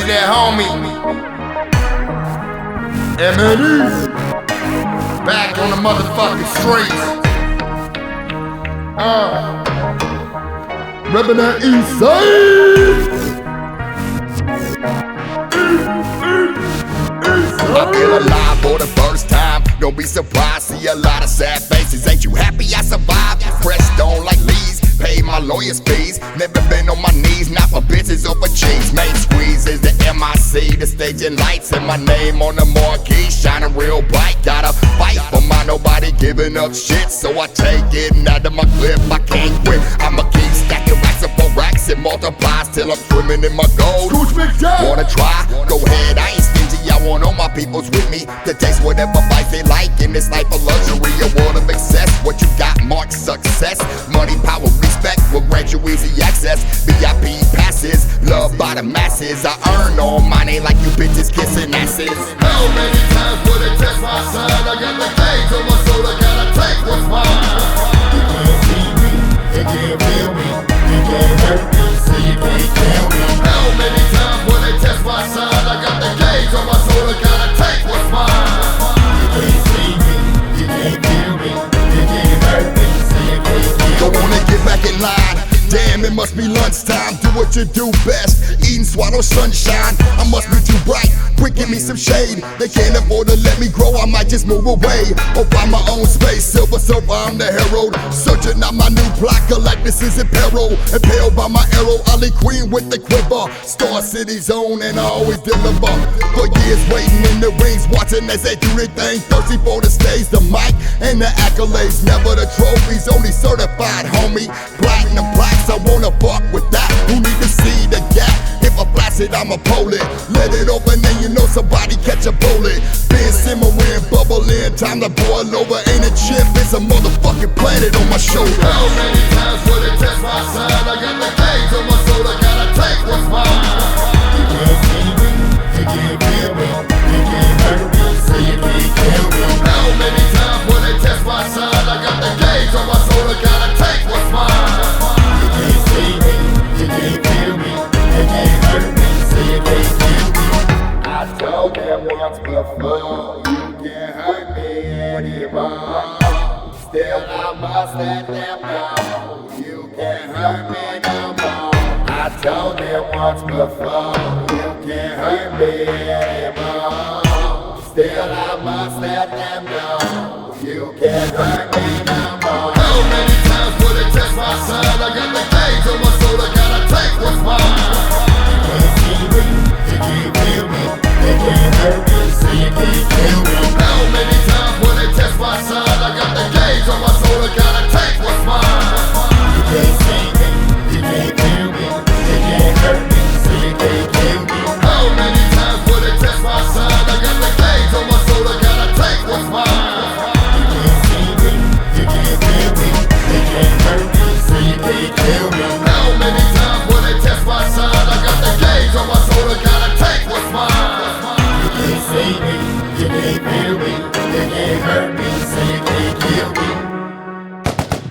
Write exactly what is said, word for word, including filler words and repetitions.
Crazy that homie M N E back on the motherfucking streets. Uh, reppin' that east side. I feel alive for the first time. Don't be surprised, see a lot of sad faces. Ain't you happy I survived? Pressed on like leaves, paid my lawyer's fees. Never been on my knees, not for bitches or for cheese. Main squeeze is the M I C, the staging lights, and my name on the marquee, shining real bright. Gotta fight for my nobody giving up shit, so I take it out of my clip. I can't quit. I'ma keep stacking racks up on racks. It multiplies till I'm swimming in my gold. Wanna try? Go ahead, I ain't stingy. I want all my peoples with me to taste whatever life they like in this life of luxury, a world of excess. What you got marks success, money, power, respect will grant you easy access. V I P passes, loved by the masses. I earn all money like you bitches kissing asses. How many times will they test my sign? I got the cage on my soul, I gotta take what's mine. You can't see me, you can't feel me, you can't hurt me, so you can't kill me. How many times will they test my sign? I got the cage on my soul, I gotta take what's mine. You can't see me, you can't feel me, you can't hurt me, so you can't kill me. Go on and get back in line. Damn, it must be lunchtime. Do what you do best. Eat and swallow sunshine. I must be too bright. Quick, give me some shade. They can't afford to let me grow. I might just move away or find my own space. Silver surfer, I'm the herald. Searching out my new block. Galactus is in peril. Impaled by my arrow. Ali Queen with the quiver. Star City zone, and I always deliver. For years waiting in the rings, watching as they do their thing. Thirsty for the stage, the mic, and the accolades. Never the trophies, only certified, homie. Platinum plaques. I wanna fuck with that. Who need to see the gap? If I blast it, I'ma pull it. Let it open and you know somebody catch a bullet. Been simmering, bubbling, time to boil over. Ain't a chip, it's a motherfucking planet on my shoulder. How many times will they test my sign? I got the cage on my soul, I gotta take what's mine. You can't see me, you can't feel me, you can't hurt me, so you can't kill me. How many times will they test my sign? I got the cage on my soul, I gotta take what's mine. I told them once before, you can't hurt me anymore. Still I must let them know, you can't hurt me no more. I told them once before, you can't hurt me anymore. Still I must let them know, you can't hurt me no more. How many times will they test my sign?